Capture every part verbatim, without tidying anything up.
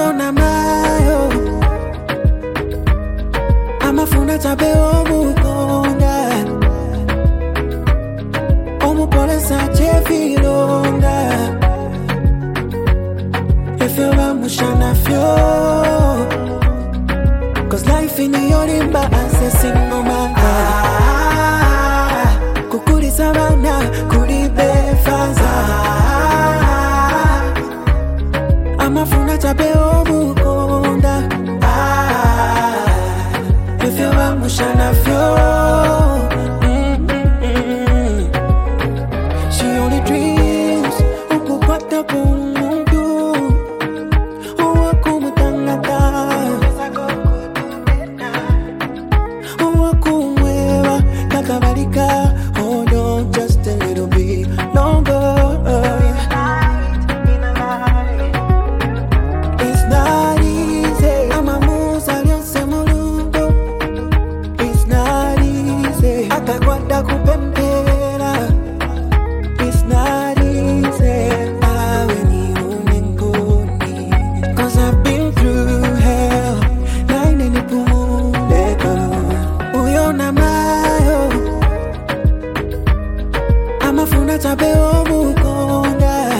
Uyona mayo amafuna tabe omukonda omupolesa chevilonda efyo bamushana fyo cause life in yorimba ase single man kukuri sabana kuri befaza amafuna tabe omukonda efyo bamushana fyo. She only dreams ukupata kumundu uwakumutangata uwakumwewa kakabalika. Hold on just a little bit longer. It's not easy. Amamuza lyonse mulundo. It's not easy. Akakwata kupembera. It's not easy. Awe ni unengoni. Cause I've been through hell. Naine ni pumuleko. Uyona mayo amafuna tabe omukonda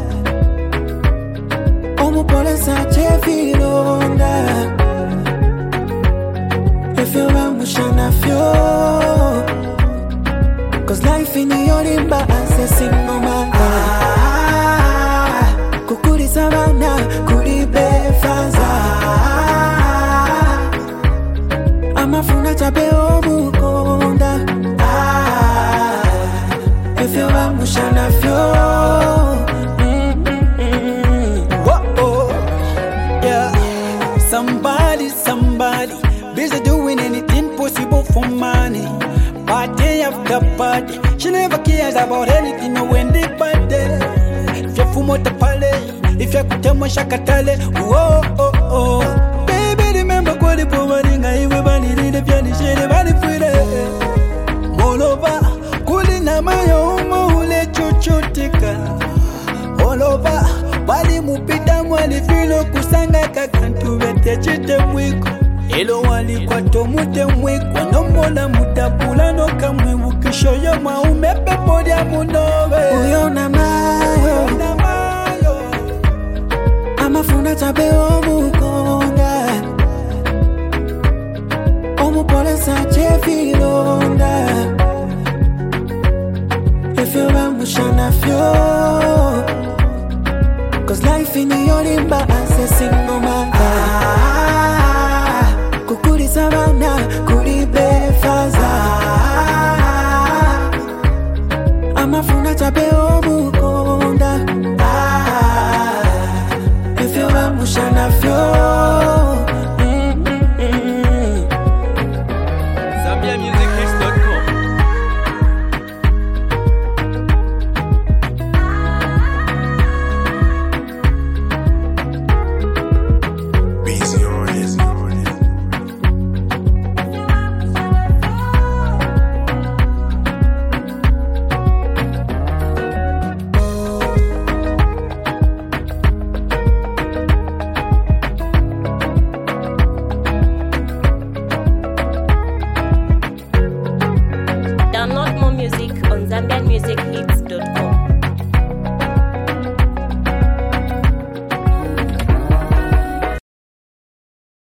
omupolesa chevilonda efyo bamushana fyo cause life in yorimba ase single man kukuri sabana kuri befaza amafuna tabe omukonda efyo bamushana fyo. Yeah, somebody, somebody busy doing anything possible for money. Party after party, she never cares about anything. No when they party, if you fumo tapale, if you kutema shakatale. Whoa, oh, oh, baby, remember kwa di pomaringa iwe bani ride piani shere bani free. Molova, kuli na mayo umo ule chuchutika. Molova, wali mupita mwali filo kusanga kakantu vete chite mwiko. Elo wali kwa tomute mwiko. Nombola mutapula no kamwe ukisho yo maume pepo dia munove. Uyona mayo amafuna tabe omukonda omupolesa chevilonda efyo bamushana fyo cause life in yorimba ase single man kukuri sabana kuri befaza amafuna tabe omukonda efyo bamushana fyo. Zambia Music Hits dot com. Busy on it. Download more music on Zambian Music Hits.